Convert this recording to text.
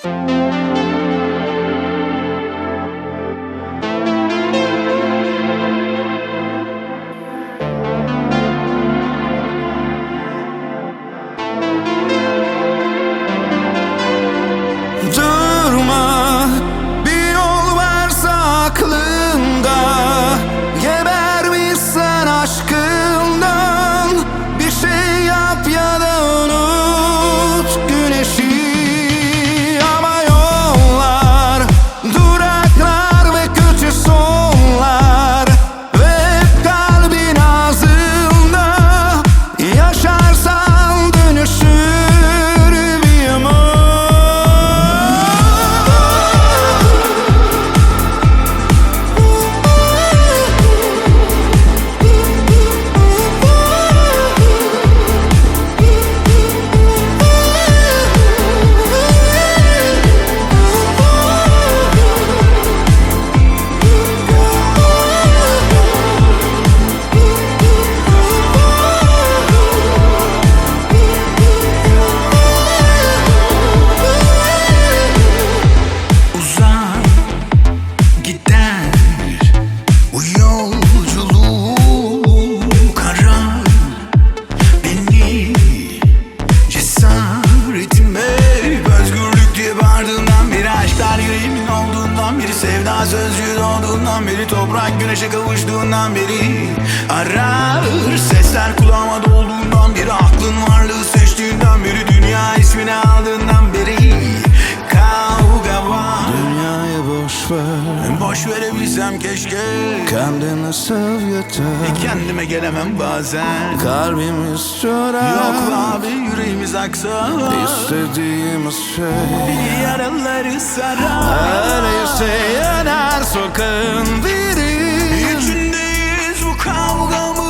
Durma, bir yol varsa aklında, gebermişsen aşkından, bir şey yap ya da unut güneşi. Ama yollar, duraklar ve kötü sonlar, ve kalbin ağzında, yaşarsan dönüşür bir yumruk. Sevda sözcüğü doğduğundan beri, toprak güneşe kavuştuğundan beri, arar sesler kulağıma dolduğundan beri, aklın varlığı seçtiğinden beri, dünya ismini aldığından beri, kavga var. Dünyayı boş ver, Boş verebilsem keşke, kendini sev yeter. kendime gelemem bazen. Kalbimiz çorar, Yok abi, yüreğimiz aksa, İstediğimiz şey yaraları sarar. öyleyse yanar sokağın biri. İçindeyiz bu kavgamın.